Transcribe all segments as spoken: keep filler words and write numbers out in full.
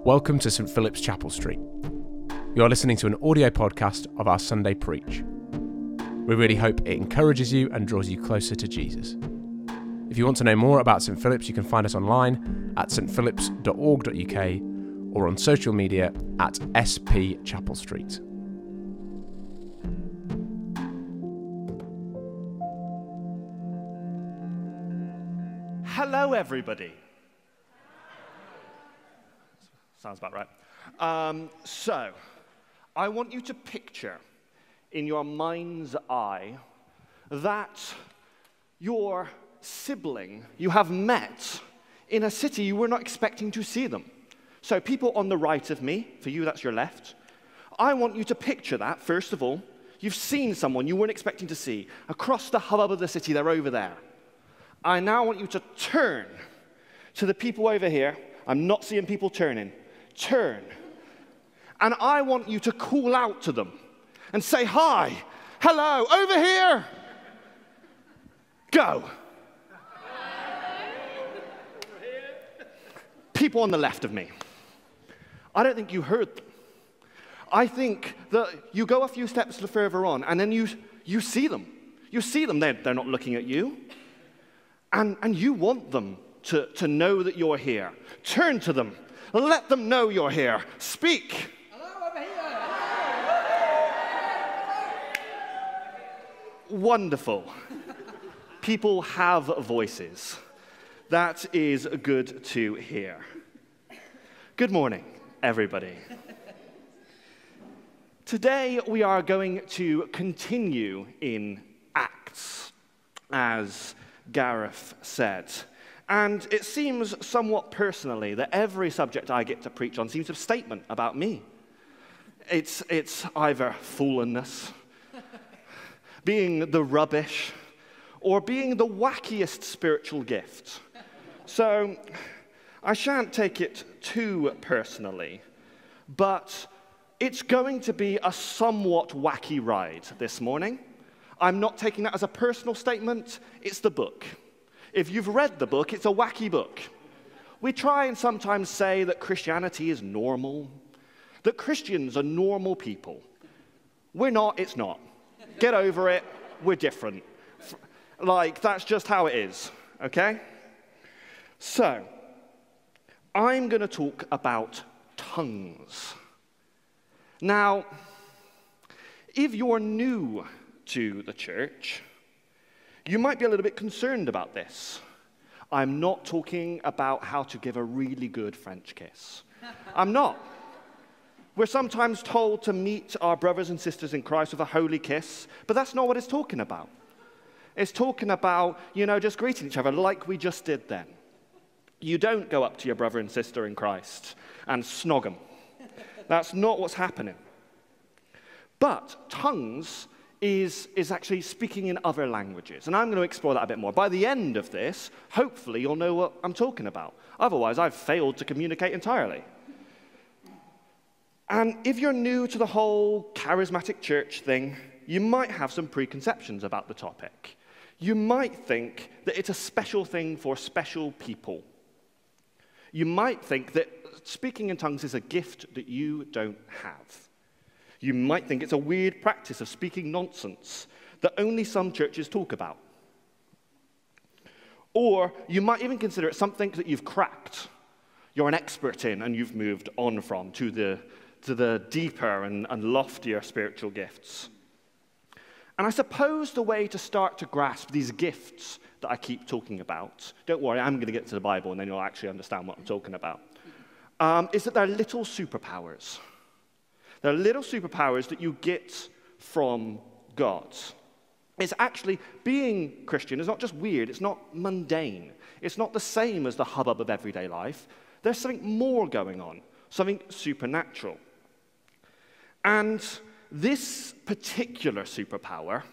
Welcome to St Philip's Chapel Street. You are listening to an audio podcast of our Sunday Preach. We really hope it encourages you and draws you closer to Jesus. If you want to know more about St Philip's, you can find us online at st philips dot org dot u k or on social media at S P Chapel Street. Hello, everybody. Sounds about right. Um, so, I want you to picture in your mind's eye that your sibling you have met in a city you were not expecting to see them. So, people on the right of me, for you that's your left, I want you to picture that, first of all. You've seen someone you weren't expecting to see. Across the hubbub of the city, they're over there. I now want you to turn to the people over here. I'm not seeing people turning. Turn. And I want you to call out to them and say, hi, hello, over here. Go. People on the left of me. I don't think you heard them. I think that you go a few steps further on and then you, you see them. You see them. They're, they're not looking at you. And, and you want them to, to know that you're here. Turn to them. Let them know you're here. Speak. Hello, over here. Wonderful. People have voices. That is good to hear. Good morning, everybody. Today we are going to continue in Acts, as Gareth said. And it seems somewhat personally that every subject I get to preach on seems a statement about me. It's, it's either fallenness, being the rubbish, or being the wackiest spiritual gift. So I shan't take it too personally, but it's going to be a somewhat wacky ride this morning. I'm not taking that as a personal statement, it's the book. If you've read the book, it's a wacky book. We try and sometimes say that Christianity is normal, that Christians are normal people. We're not, it's not. Get over it, we're different. Like, that's just how it is, okay? So, I'm going to talk about tongues. Now, if you're new to the church, you might be a little bit concerned about this. I'm not talking about how to give a really good French kiss. I'm not. We're sometimes told to meet our brothers and sisters in Christ with a holy kiss, but that's not what it's talking about. It's talking about, you know, just greeting each other like we just did then. You don't go up to your brother and sister in Christ and snog them. That's not what's happening. But tongues Is, is actually speaking in other languages. And I'm going to explore that a bit more. By the end of this, hopefully you'll know what I'm talking about. Otherwise, I've failed to communicate entirely. And if you're new to the whole charismatic church thing, you might have some preconceptions about the topic. You might think that it's a special thing for special people. You might think that speaking in tongues is a gift that you don't have. You might think it's a weird practice of speaking nonsense that only some churches talk about. Or you might even consider it something that you've cracked, you're an expert in, and you've moved on from to the, to the deeper and, and loftier spiritual gifts. And I suppose the way to start to grasp these gifts that I keep talking about, don't worry, I'm going to get to the Bible and then you'll actually understand what I'm talking about, um, is that they're little superpowers. There are little superpowers that you get from God. It's actually, being Christian is not just weird, it's not mundane. It's not the same as the hubbub of everyday life. There's something more going on, something supernatural. And this particular superpower,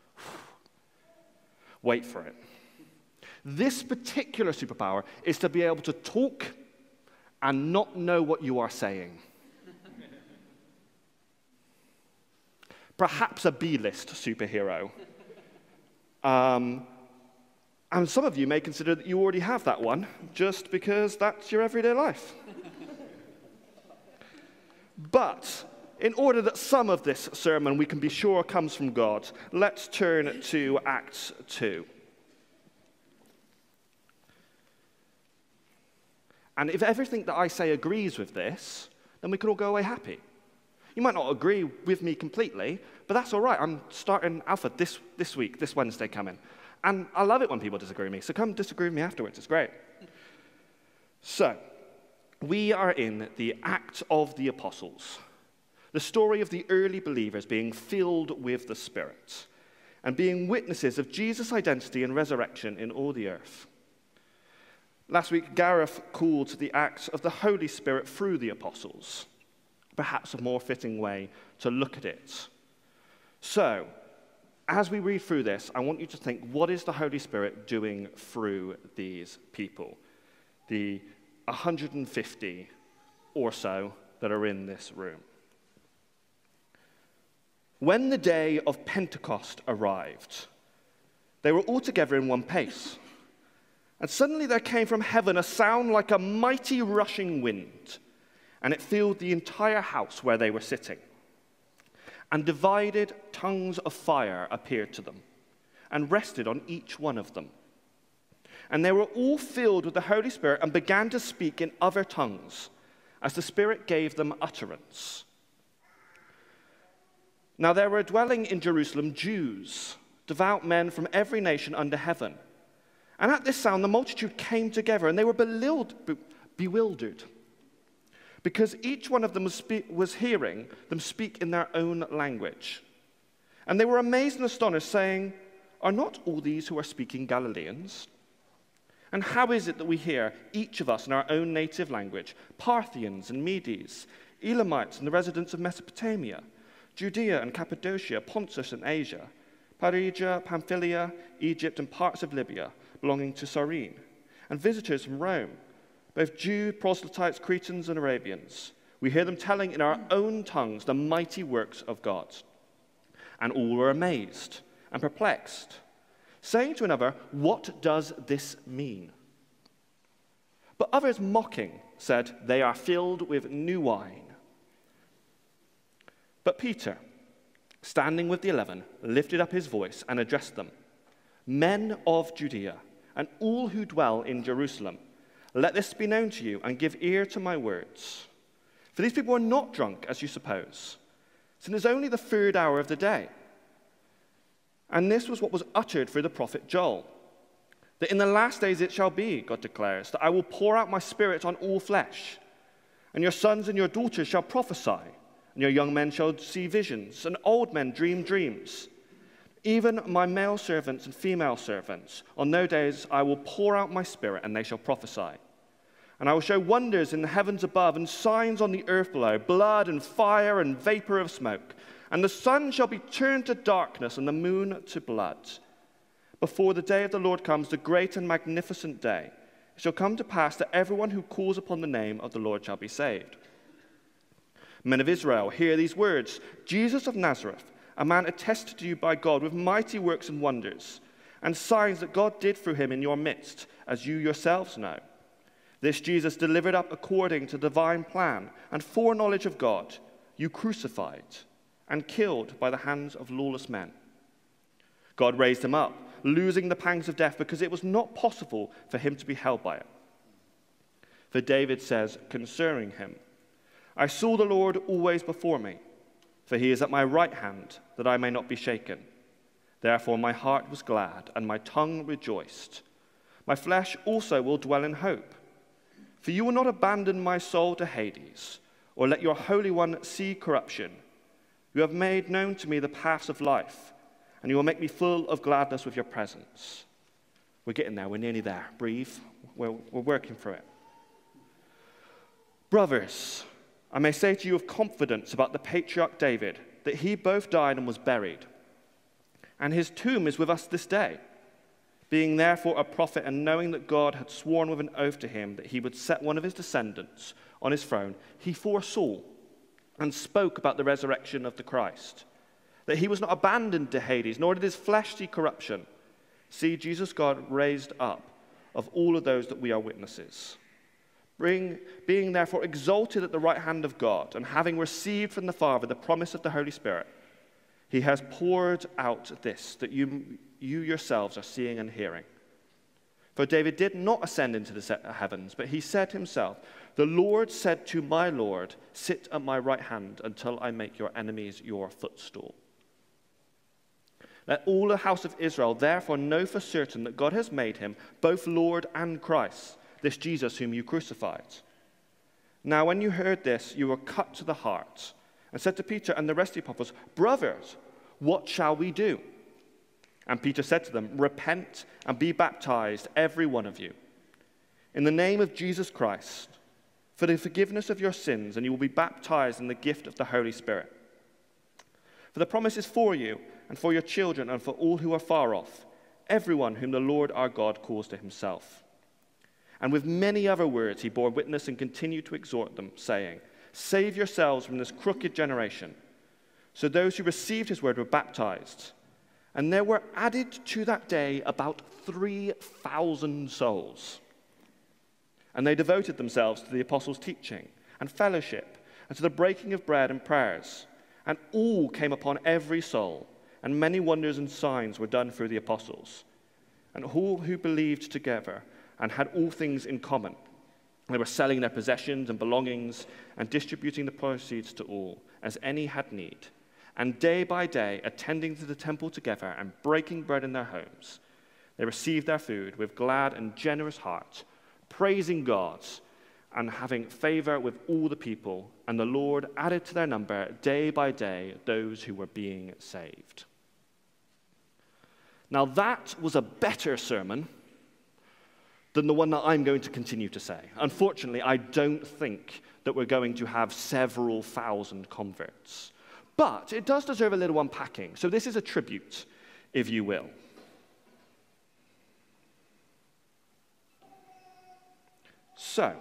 wait for it. This particular superpower is to be able to talk and not know what you are saying. Perhaps a B-list superhero. Um, And some of you may consider that you already have that one, just because that's your everyday life. But in order that some of this sermon we can be sure comes from God, let's turn to Acts two. And if everything that I say agrees with this, then we could all go away happy. You might not agree with me completely, but that's all right. I'm starting Alpha this, this week, this Wednesday coming. And I love it when people disagree with me, so come disagree with me afterwards. It's great. So, we are in the Acts of the Apostles, the story of the early believers being filled with the Spirit and being witnesses of Jesus' identity and resurrection in all the earth. Last week, Gareth called the Acts of the Holy Spirit through the Apostles, perhaps a more fitting way to look at it. So, as we read through this, I want you to think, what is the Holy Spirit doing through these people? The one hundred fifty or so that are in this room. When the day of Pentecost arrived, they were all together in one place. And suddenly there came from heaven a sound like a mighty rushing wind, and it filled the entire house where they were sitting. And divided tongues of fire appeared to them, and rested on each one of them. And they were all filled with the Holy Spirit and began to speak in other tongues, as the Spirit gave them utterance. Now there were dwelling in Jerusalem Jews, devout men from every nation under heaven. And at this sound, the multitude came together, and they were bewildered, because each one of them was, spe- was hearing them speak in their own language. And they were amazed and astonished, saying, "Are not all these who are speaking Galileans? And how is it that we hear, each of us in our own native language, Parthians and Medes, Elamites and the residents of Mesopotamia, Judea and Cappadocia, Pontus and Asia, Phrygia, Pamphylia, Egypt, and parts of Libya, belonging to Cyrene, and visitors from Rome, both Jews, proselytes, Cretans, and Arabians. We hear them telling in our own tongues the mighty works of God." And all were amazed and perplexed, saying to another, "What does this mean?" But others, mocking, said, "They are filled with new wine." But Peter, standing with the eleven, lifted up his voice and addressed them, "Men of Judea, and all who dwell in Jerusalem, let this be known to you, and give ear to my words. For these people are not drunk, as you suppose, since it is only the third hour of the day. And this was what was uttered through the prophet Joel, that in the last days it shall be, God declares, that I will pour out my Spirit on all flesh, and your sons and your daughters shall prophesy, and your young men shall see visions, and old men dream dreams. Even my male servants and female servants, on those days I will pour out my Spirit, and they shall prophesy. And I will show wonders in the heavens above, and signs on the earth below, blood and fire and vapor of smoke. And the sun shall be turned to darkness, and the moon to blood, before the day of the Lord comes, the great and magnificent day. It shall come to pass that everyone who calls upon the name of the Lord shall be saved. Men of Israel, hear these words. Jesus of Nazareth, a man attested to you by God with mighty works and wonders, and signs that God did through him in your midst, as you yourselves know. This Jesus delivered up according to the divine plan and foreknowledge of God, you crucified and killed by the hands of lawless men. God raised him up, losing the pangs of death, because it was not possible for him to be held by it. For David says concerning him, I saw the Lord always before me, for he is at my right hand, that I may not be shaken. Therefore my heart was glad, and my tongue rejoiced. My flesh also will dwell in hope. For you will not abandon my soul to Hades, or let your Holy One see corruption. You have made known to me the paths of life, and you will make me full of gladness with your presence. We're getting there. We're nearly there. Breathe. We're, we're working through it. Brothers, I may say to you with confidence about the patriarch David, that he both died and was buried. And his tomb is with us this day. Being therefore a prophet, and knowing that God had sworn with an oath to him that he would set one of his descendants on his throne, he foresaw and spoke about the resurrection of the Christ, that he was not abandoned to Hades, nor did his flesh see corruption. See, Jesus God raised up of all of those that we are witnesses. Being, being therefore exalted at the right hand of God, and having received from the Father the promise of the Holy Spirit, he has poured out this that you, you yourselves are seeing and hearing. For David did not ascend into the heavens, but he said himself, the Lord said to my Lord, sit at my right hand until I make your enemies your footstool. Let all the house of Israel therefore know for certain that God has made him both Lord and Christ, this Jesus whom you crucified. Now when you heard this, you were cut to the heart, and said to Peter and the rest of the apostles, brothers, what shall we do? And Peter said to them, repent and be baptized, every one of you, in the name of Jesus Christ, for the forgiveness of your sins, and you will be baptized in the gift of the Holy Spirit. For the promise is for you, and for your children, and for all who are far off, everyone whom the Lord our God calls to himself. And with many other words he bore witness and continued to exhort them, saying, save yourselves from this crooked generation. So those who received his word were baptized. And there were added to that day about three thousand souls. And they devoted themselves to the apostles' teaching and fellowship, and to the breaking of bread and prayers. And all came upon every soul, and many wonders and signs were done through the apostles. And all who believed together and had all things in common. They were selling their possessions and belongings and distributing the proceeds to all, as any had need. And day by day, attending to the temple together and breaking bread in their homes, they received their food with glad and generous hearts, praising God and having favor with all the people. And the Lord added to their number day by day those who were being saved. Now that was a better sermon than the one that I'm going to continue to say. Unfortunately, I don't think that we're going to have several thousand converts. But it does deserve a little unpacking. So this is a tribute, if you will. So,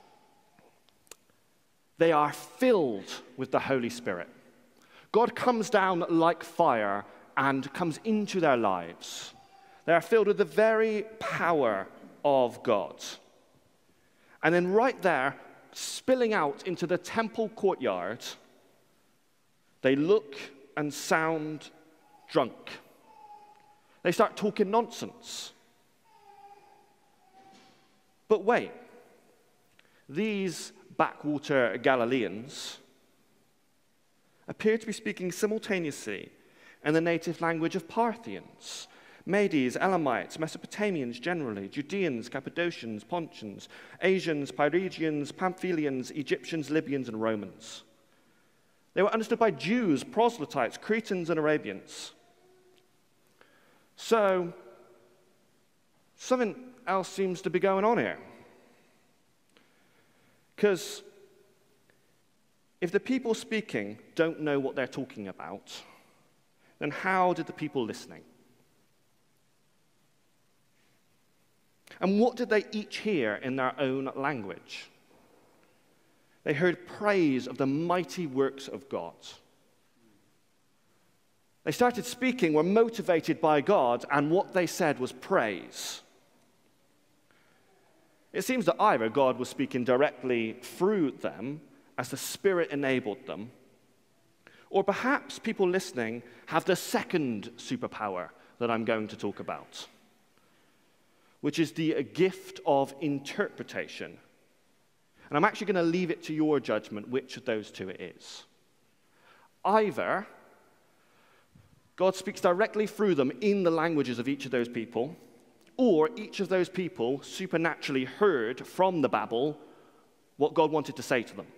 they are filled with the Holy Spirit. God comes down like fire and comes into their lives. They are filled with the very power of God. And then right there, spilling out into the temple courtyard, they look and sound drunk. They start talking nonsense. But wait, these backwater Galileans appear to be speaking simultaneously in the native language of Parthians, Medes, Elamites, Mesopotamians generally, Judeans, Cappadocians, Pontians, Asians, Pyregians, Pamphylians, Egyptians, Libyans, and Romans. They were understood by Jews, proselytes, Cretans, and Arabians. So, something else seems to be going on here. Because if the people speaking don't know what they're talking about, then how did the people listening? And what did they each hear in their own language? They heard praise of the mighty works of God. They started speaking, were motivated by God, and what they said was praise. It seems that either God was speaking directly through them as the Spirit enabled them, or perhaps people listening have the second superpower that I'm going to talk about, which is the gift of interpretation. And I'm actually going to leave it to your judgment which of those two it is. Either God speaks directly through them in the languages of each of those people, or each of those people supernaturally heard from the Babel what God wanted to say to them.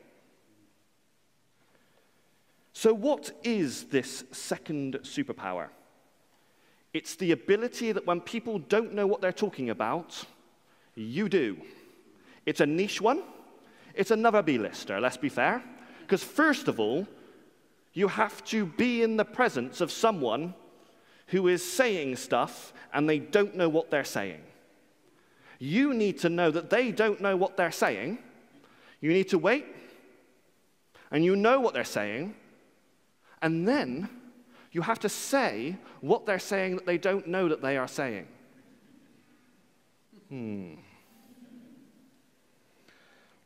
So what is this second superpower? It's the ability that when people don't know what they're talking about, you do. It's a niche one. It's another B-lister, let's be fair. Because first of all, you have to be in the presence of someone who is saying stuff and they don't know what they're saying. You need to know that they don't know what they're saying. You need to wait, and you know what they're saying, and then you have to say what they're saying that they don't know that they are saying. Hmm.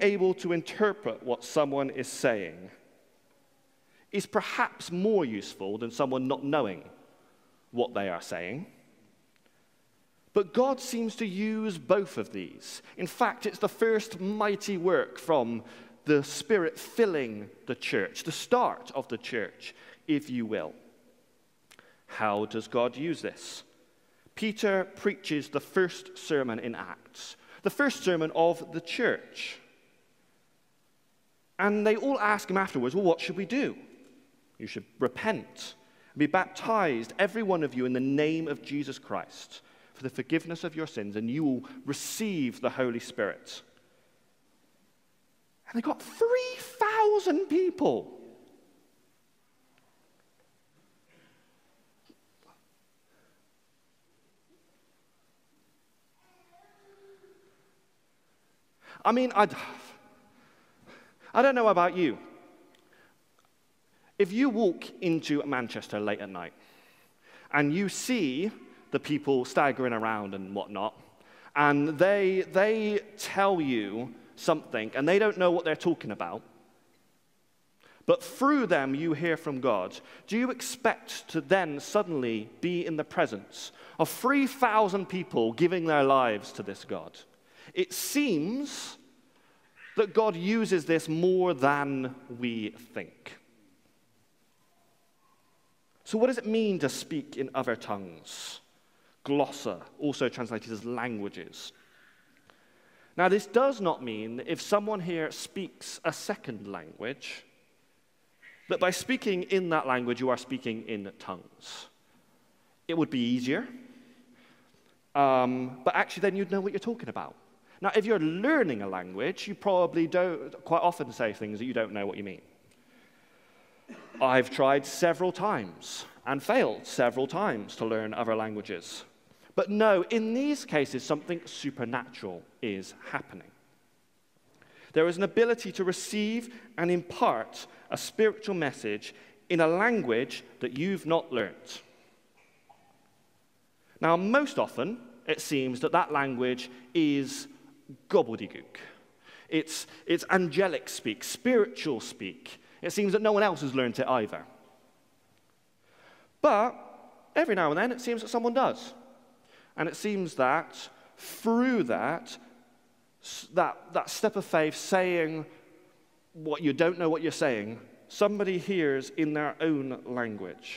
able to interpret what someone is saying is perhaps more useful than someone not knowing what they are saying. But God seems to use both of these. In fact, it's the first mighty work from the Spirit filling the church, the start of the church, if you will. How does God use this? Peter preaches the first sermon in Acts, the first sermon of the church. And they all ask him afterwards, well, what should we do? You should repent and be baptized, every one of you, in the name of Jesus Christ, for the forgiveness of your sins, and you will receive the Holy Spirit. And they got three thousand people. I mean, I, I don't know about you. If you walk into Manchester late at night and you see the people staggering around and whatnot, and they, they tell you something and they don't know what they're talking about, but through them you hear from God, do you expect to then suddenly be in the presence of three thousand people giving their lives to this God? It seems that God uses this more than we think. So what does it mean to speak in other tongues? Glossa, also translated as languages. Now, this does not mean that if someone here speaks a second language, that by speaking in that language, you are speaking in tongues. It would be easier, um, but actually then you'd know what you're talking about. Now, if you're learning a language, you probably don't quite often say things that you don't know what you mean. I've tried several times and failed several times to learn other languages. But no, in these cases, something supernatural is happening. There is an ability to receive and impart a spiritual message in a language that you've not learnt. Now, most often, it seems that that language is gobbledygook. It's, it's angelic speak, spiritual speak. It seems that no one else has learnt it either. But every now and then, it seems that someone does. And it seems that through that, that, that step of faith, saying what you don't know what you're saying, somebody hears in their own language.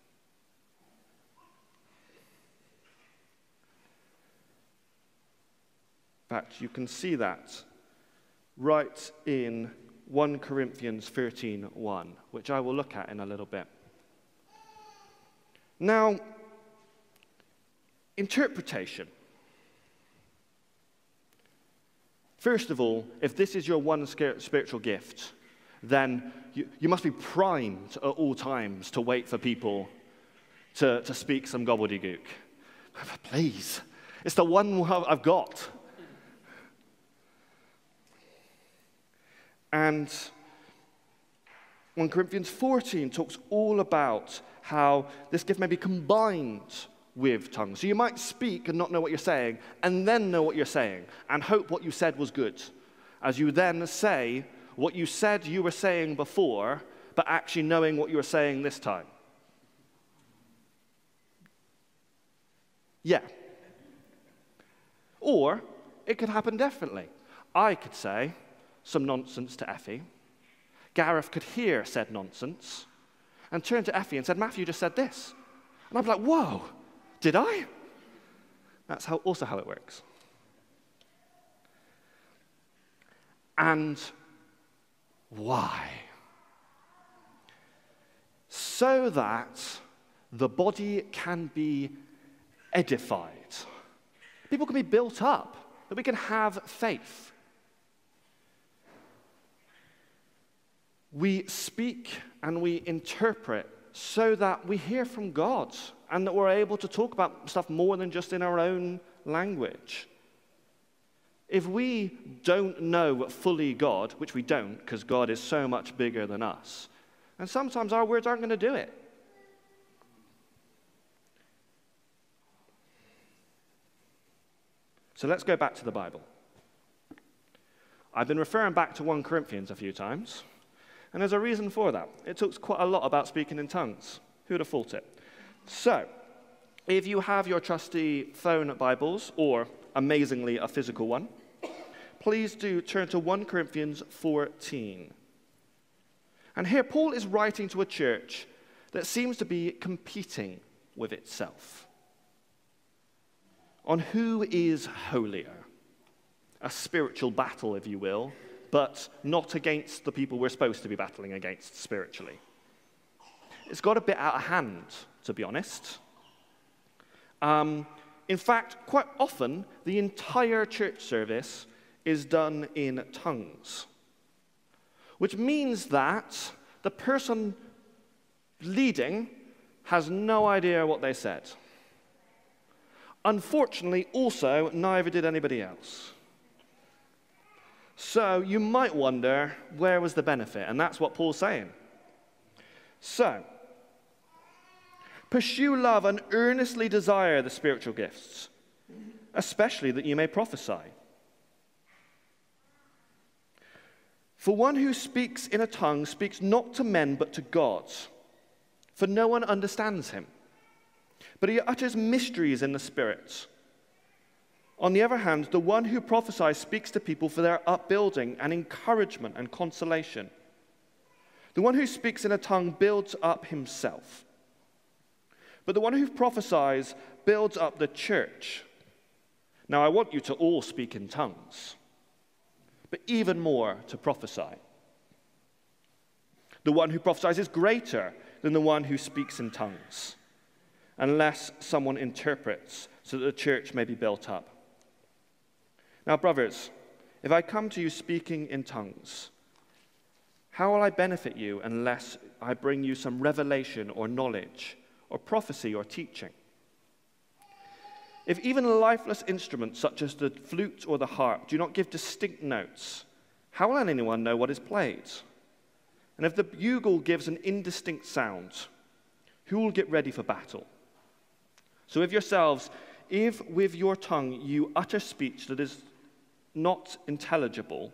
In fact, you can see that right in First Corinthians thirteen one, which I will look at in a little bit. Now, interpretation. First of all, if this is your one spiritual gift, then you, you must be primed at all times to wait for people to, to speak some gobbledygook. Please, it's the one I've got. And First Corinthians fourteen talks all about how this gift may be combined with tongues. So you might speak and not know what you're saying, and then know what you're saying, and hope what you said was good, as you then say what you said you were saying before, but actually knowing what you were saying this time. Yeah. Or it could happen differently. I could say some nonsense to Effie. Gareth could hear said nonsense and turn to Effie and said, Matthew just said this. And I'd be like, whoa, did I? That's how, also how it works. And why? So that the body can be edified. People can be built up, that we can have faith. We speak and we interpret so that we hear from God and that we're able to talk about stuff more than just in our own language. If we don't know fully God, which we don't because God is so much bigger than us, and sometimes our words aren't going to do it. So let's go back to the Bible. I've been referring back to First Corinthians a few times, and there's a reason for that. It talks quite a lot about speaking in tongues. Who would have thought it? So, if you have your trusty phone Bibles, or amazingly a physical one, please do turn to First Corinthians fourteen. And here Paul is writing to a church that seems to be competing with itself on who is holier. A spiritual battle, if you will, but not against the people we're supposed to be battling against spiritually. It's got a bit out of hand, to be honest. Um, in fact, quite often, the entire church service is done in tongues, which means that the person leading has no idea what they said. Unfortunately, also, neither did anybody else. So you might wonder, where was the benefit? And that's what Paul's saying. So, pursue love and earnestly desire the spiritual gifts, especially that you may prophesy. For one who speaks in a tongue speaks not to men but to God, for no one understands him. But he utters mysteries in the Spirit. On the other hand, the one who prophesies speaks to people for their upbuilding and encouragement and consolation. The one who speaks in a tongue builds up himself. But the one who prophesies builds up the church. Now, I want you to all speak in tongues, but even more to prophesy. The one who prophesies is greater than the one who speaks in tongues, unless someone interprets so that the church may be built up. Now, brothers, if I come to you speaking in tongues, how will I benefit you unless I bring you some revelation or knowledge or prophecy or teaching? If even lifeless instruments such as the flute or the harp do not give distinct notes, how will anyone know what is played? And if the bugle gives an indistinct sound, who will get ready for battle? So with yourselves, if with your tongue you utter speech that is not intelligible,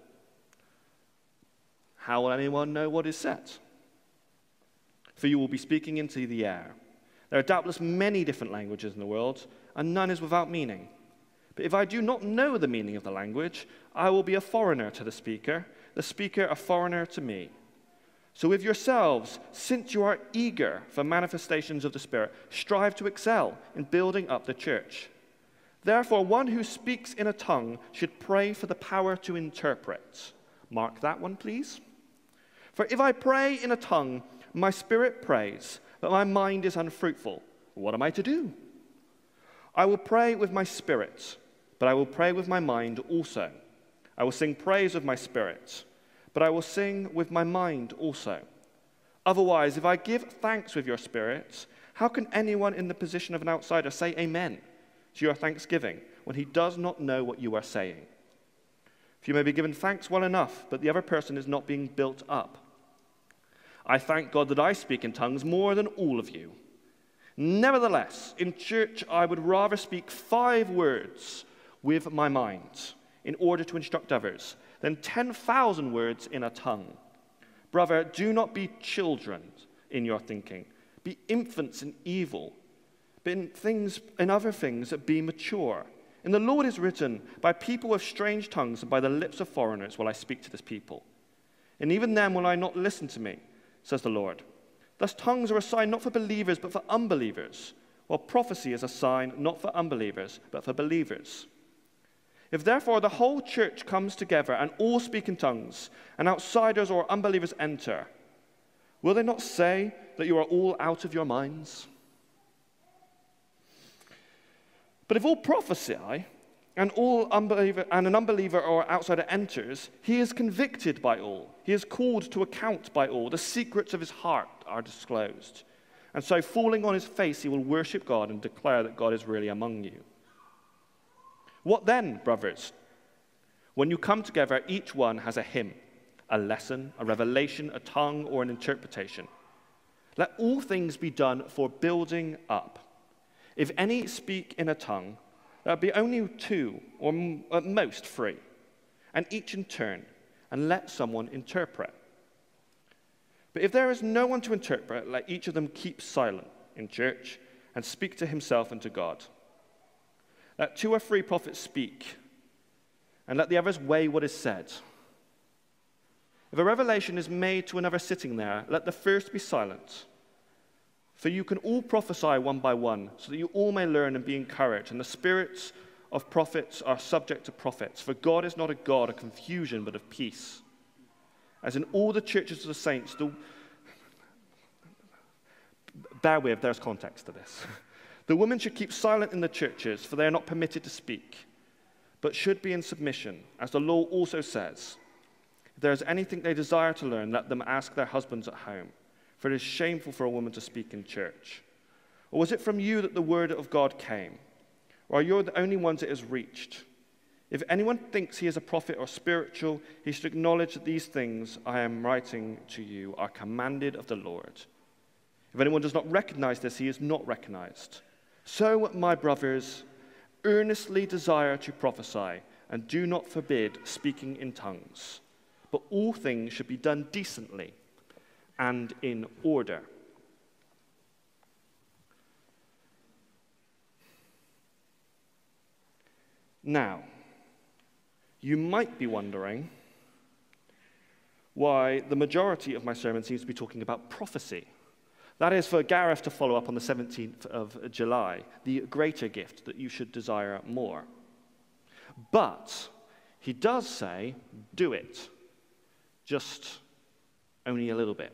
how will anyone know what is said? For you will be speaking into the air. There are doubtless many different languages in the world, and none is without meaning. But if I do not know the meaning of the language, I will be a foreigner to the speaker, the speaker a foreigner to me. So with yourselves, since you are eager for manifestations of the Spirit, strive to excel in building up the church. Therefore, one who speaks in a tongue should pray for the power to interpret. Mark that one, please. For if I pray in a tongue, my spirit prays, but my mind is unfruitful. What am I to do? I will pray with my spirit, but I will pray with my mind also. I will sing praise with my spirit, but I will sing with my mind also. Otherwise, if I give thanks with your spirit, how can anyone in the position of an outsider say amen to your thanksgiving when he does not know what you are saying? For you may be given thanks well enough, but the other person is not being built up. I thank God that I speak in tongues more than all of you. Nevertheless, in church I would rather speak five words with my mind in order to instruct others than ten thousand words in a tongue. Brother, do not be children in your thinking. Be infants in evil. But in things, in other things, be mature. In the Lord is written, by people with strange tongues and by the lips of foreigners will I speak to this people. And even them will I not listen to me, says the Lord. Thus tongues are a sign not for believers but for unbelievers, while prophecy is a sign not for unbelievers but for believers. If therefore the whole church comes together and all speak in tongues, and outsiders or unbelievers enter, will they not say that you are all out of your minds? But if all prophesy, and all unbeliever and an unbeliever or outsider enters, he is convicted by all. He is called to account by all. The secrets of his heart are disclosed. And so, falling on his face, he will worship God and declare that God is really among you. What then, brothers? When you come together, each one has a hymn, a lesson, a revelation, a tongue, or an interpretation. Let all things be done for building up. If any speak in a tongue, there will be only two, or at most three. and each in turn, and let someone interpret. But if there is no one to interpret, let each of them keep silent in church and speak to himself and to God. Let two or three prophets speak, and let the others weigh what is said. If a revelation is made to another sitting there, let the first be silent. For you can all prophesy one by one, so that you all may learn and be encouraged. And the spirits of prophets are subject to prophets. For God is not a God of confusion, but of peace. As in all the churches of the saints, the... bear with, there's context to this. The women should keep silent in the churches, for they are not permitted to speak, but should be in submission, as the law also says. If there is anything they desire to learn, let them ask their husbands at home, for it is shameful for a woman to speak in church. Or was it from you that the word of God came? Or are you the only ones it has reached? If anyone thinks he is a prophet or spiritual, he should acknowledge that these things I am writing to you are commanded of the Lord. If anyone does not recognize this, he is not recognized. So, my brothers, earnestly desire to prophesy, and do not forbid speaking in tongues. But all things should be done decently and in order. Now, you might be wondering why the majority of my sermon seems to be talking about prophecy. That is for Gareth to follow up on the seventeenth of July, the greater gift that you should desire more. But he does say, do it, just only a little bit.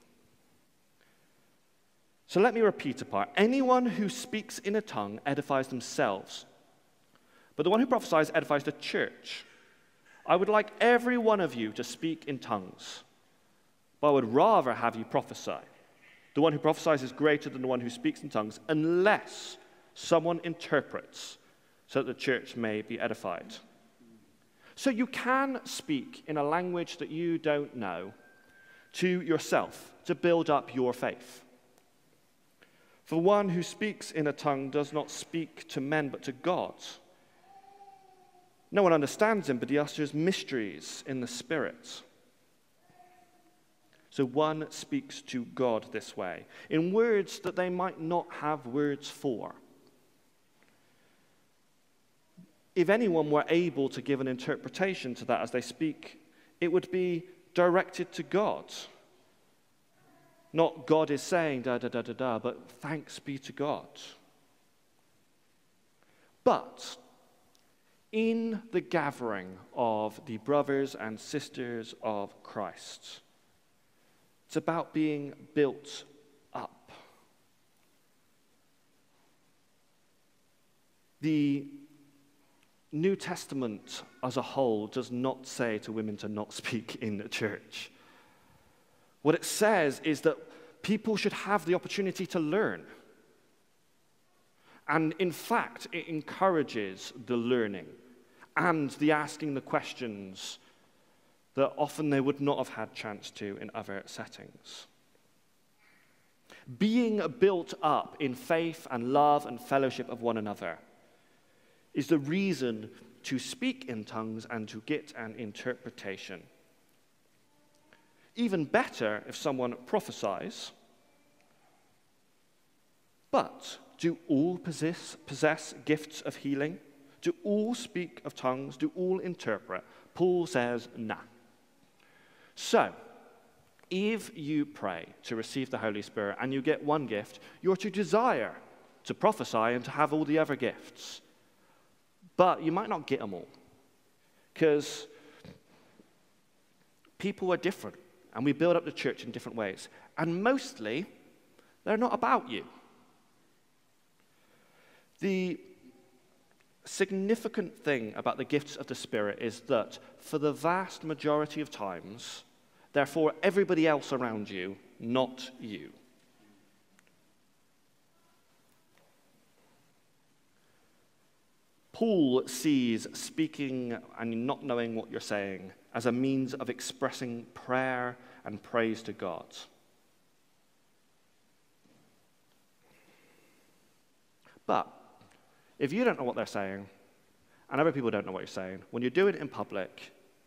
So let me repeat a part. Anyone who speaks in a tongue edifies themselves, but the one who prophesies edifies the church. I would like every one of you to speak in tongues, but I would rather have you prophesy. The one who prophesies is greater than the one who speaks in tongues, unless someone interprets, so that the church may be edified. So you can speak in a language that you don't know to yourself to build up your faith. For one who speaks in a tongue does not speak to men but to God. No one understands him, but he utters mysteries in the Spirit. So one speaks to God this way, in words that they might not have words for. If anyone were able to give an interpretation to that as they speak, it would be directed to God. Not God is saying da da da da da, but thanks be to God. But in the gathering of the brothers and sisters of Christ, it's about being built up. The New Testament as a whole does not say to women to not speak in the church. What it says is that people should have the opportunity to learn. And in fact, it encourages the learning and the asking the questions that often they would not have had chance to in other settings. Being built up in faith and love and fellowship of one another is the reason to speak in tongues and to get an interpretation. Even better if someone prophesies. But do all possess, possess gifts of healing? Do all speak of tongues? Do all interpret? Paul says, nah. So, if you pray to receive the Holy Spirit and you get one gift, you're to desire to prophesy and to have all the other gifts. But you might not get them all, because people are different, and we build up the church in different ways. And mostly, they're not about you. The significant thing about the gifts of the Spirit is that for the vast majority of times, they're for everybody else around you, not you. Paul sees speaking and not knowing what you're saying as a means of expressing prayer and praise to God. But if you don't know what they're saying, and other people don't know what you're saying, when you do it in public,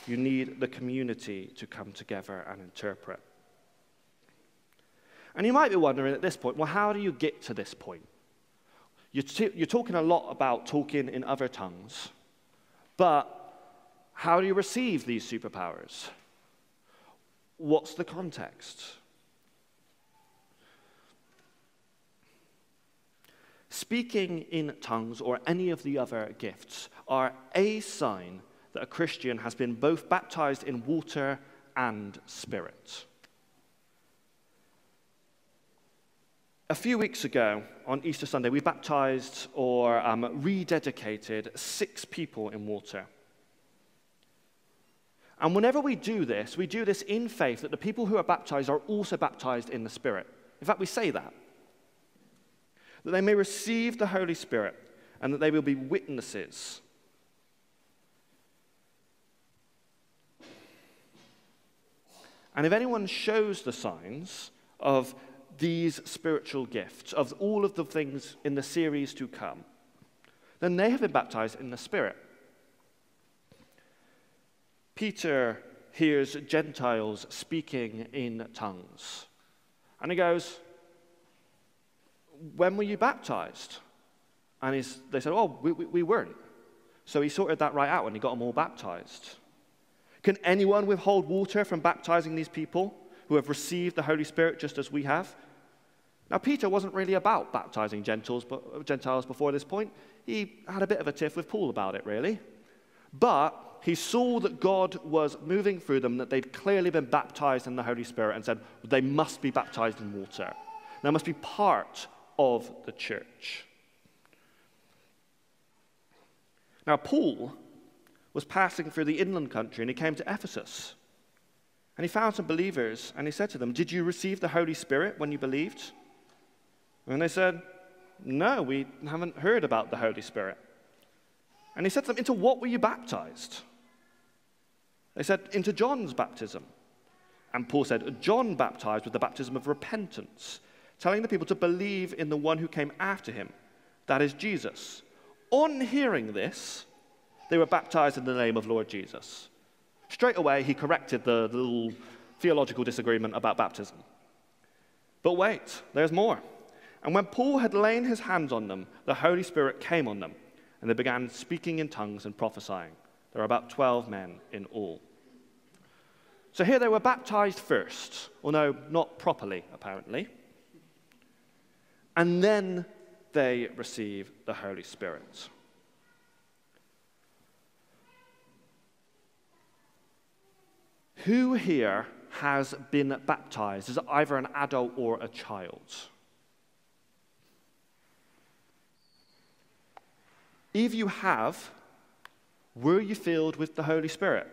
You need the community to come together and interpret. And you might be wondering at this point, well, how do you get to this point? You're, t- you're talking a lot about talking in other tongues, but how do you receive these superpowers? What's the context? Speaking in tongues or any of the other gifts are a sign that a Christian has been both baptized in water and spirit. A few weeks ago, on Easter Sunday, we baptized or um, rededicated six people in water. And whenever we do this, we do this in faith that the people who are baptized are also baptized in the Spirit. In fact, we say that. That they may receive the Holy Spirit and that they will be witnesses. And if anyone shows the signs of these spiritual gifts, of all of the things in the series to come, then they have been baptized in the Spirit. Peter hears Gentiles speaking in tongues. And he goes, when were you baptized? And he's, they said, oh, we, we, we weren't. So he sorted that right out and he got them all baptized. Can anyone withhold water from baptizing these people who have received the Holy Spirit just as we have? Now, Peter wasn't really about baptizing Gentiles, but, Gentiles before this point. He had a bit of a tiff with Paul about it, really. But he saw that God was moving through them, that they'd clearly been baptized in the Holy Spirit, and said they must be baptized in water. They must be part of the church. Now, Paul was passing through the inland country, and he came to Ephesus. And he found some believers, and he said to them, did you receive the Holy Spirit when you believed? And they said, no, we haven't heard about the Holy Spirit. And he said to them, into what were you baptized? They said, into John's baptism. And Paul said, John baptized with the baptism of repentance, telling the people to believe in the one who came after him, that is Jesus. On hearing this, they were baptized in the name of Lord Jesus. Straight away, he corrected the little theological disagreement about baptism. But wait, there's more. And when Paul had laid his hands on them, the Holy Spirit came on them, and they began speaking in tongues and prophesying. There were about twelve men in all. So here they were baptized first, although not properly, apparently. And then they receive the Holy Spirit. Who here has been baptized as either an adult or a child? If you have, were you filled with the Holy Spirit?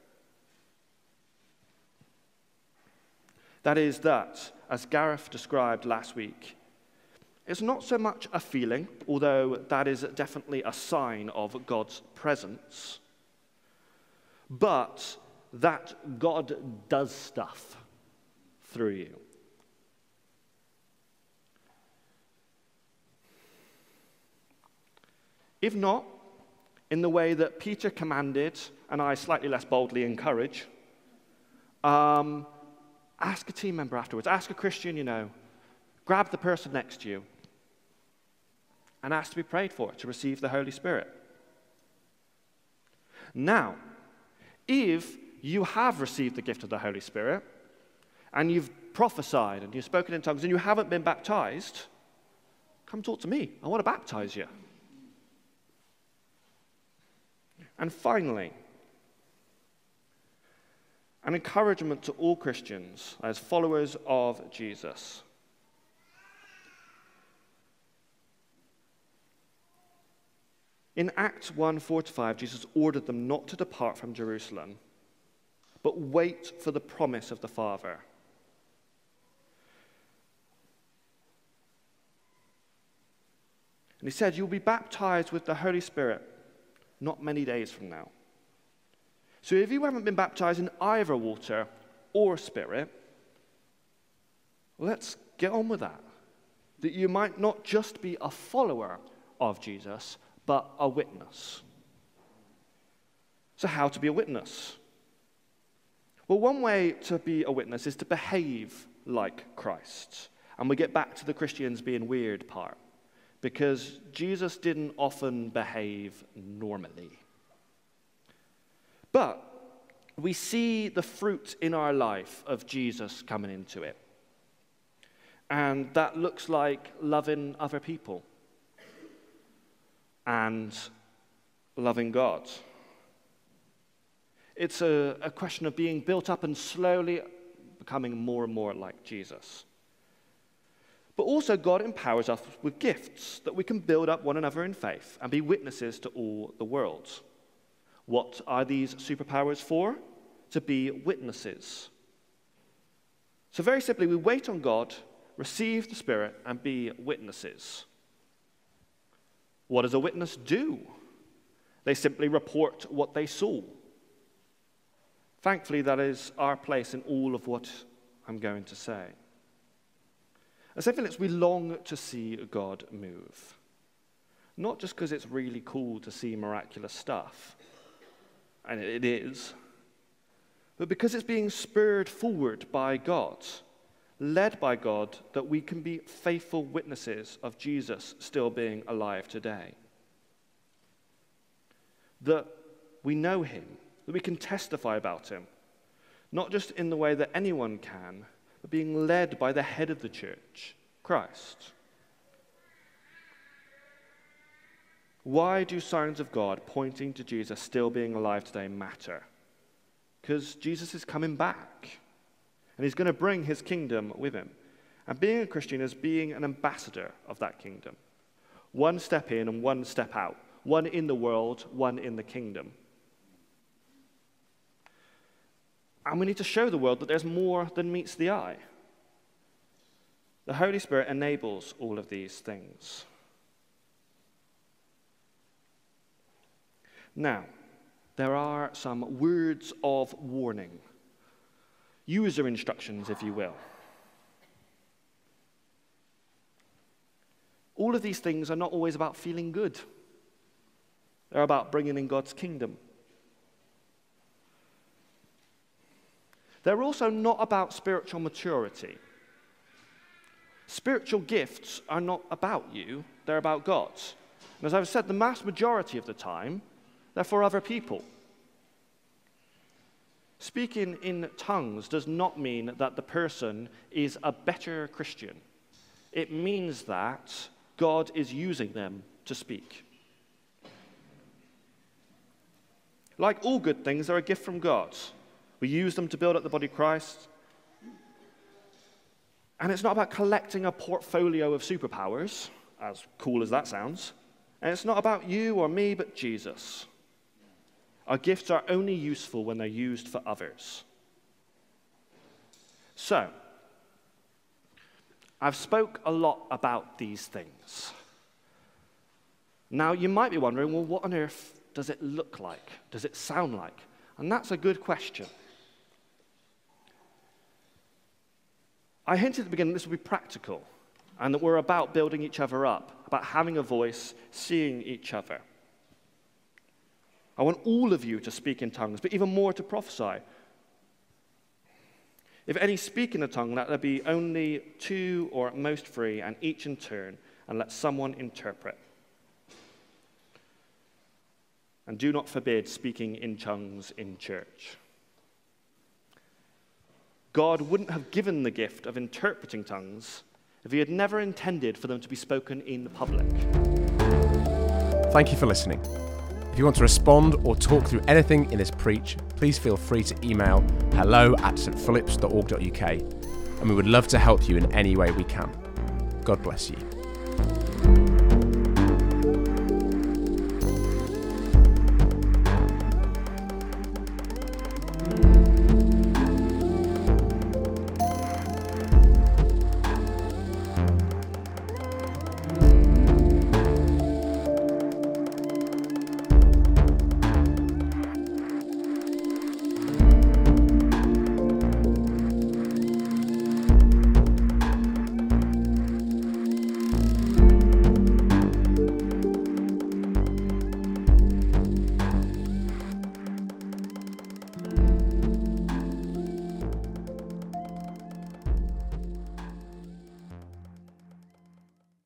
That is that, as Gareth described last week, it's not so much a feeling, although that is definitely a sign of God's presence, but that God does stuff through you. If not, in the way that Peter commanded, and I slightly less boldly encourage, um, ask a team member afterwards. Ask a Christian you know. Grab the person next to you and ask to be prayed for, to receive the Holy Spirit. Now, if you have received the gift of the Holy Spirit, and you've prophesied, and you've spoken in tongues, and you haven't been baptized, come talk to me. I want to baptize you. And finally, an encouragement to all Christians as followers of Jesus. In Acts one, four to five, Jesus ordered them not to depart from Jerusalem, but wait for the promise of the Father. And he said, you'll be baptized with the Holy Spirit not many days from now. So if you haven't been baptized in either water or spirit, let's get on with that. That you might not just be a follower of Jesus, but a witness. So how to be a witness? Well, one way to be a witness is to behave like Christ. And we get back to the Christians being weird part, because Jesus didn't often behave normally. But we see the fruit in our life of Jesus coming into it. And that looks like loving other people and loving God. It's a, a question of being built up and slowly becoming more and more like Jesus. But also God empowers us with gifts that we can build up one another in faith and be witnesses to all the world. What are these superpowers for? To be witnesses. So very simply, we wait on God, receive the Spirit, and be witnesses. What does a witness do? They simply report what they saw. Thankfully, that is our place in all of what I'm going to say. As evidence, we long to see God move. Not just because it's really cool to see miraculous stuff, and it is, but because it's being spurred forward by God, led by God, that we can be faithful witnesses of Jesus still being alive today. That we know him, that we can testify about him, not just in the way that anyone can, but being led by the head of the church, Christ. Why do signs of God pointing to Jesus still being alive today matter? Because Jesus is coming back, and he's going to bring his kingdom with him. And being a Christian is being an ambassador of that kingdom. One step in and one step out. One in the world, one in the kingdom. And we need to show the world that there's more than meets the eye. The Holy Spirit enables all of these things. Now, there are some words of warning. User instructions, if you will. All of these things are not always about feeling good. They're about bringing in God's kingdom. They're also not about spiritual maturity. Spiritual gifts are not about you, they're about God. And as I've said, the vast majority of the time, they're for other people. Speaking in tongues does not mean that the person is a better Christian. It means that God is using them to speak. Like all good things, they're a gift from God. We use them to build up the body of Christ. And it's not about collecting a portfolio of superpowers, as cool as that sounds. And it's not about you or me, but Jesus. Our gifts are only useful when they're used for others. So, I've spoke a lot about these things. Now, you might be wondering, well, what on earth does it look like? Does it sound like? And that's a good question. I hinted at the beginning this will be practical, and that we're about building each other up, about having a voice, seeing each other. I want all of you to speak in tongues, but even more to prophesy. If any speak in a tongue, let there be only two or at most three, and each in turn, and let someone interpret. And do not forbid speaking in tongues in church. God wouldn't have given the gift of interpreting tongues if he had never intended for them to be spoken in public. Thank you for listening. If you want to respond or talk through anything in this preach, please feel free to email hello at st phillips dot org dot uk, and we would love to help you in any way we can. God bless you.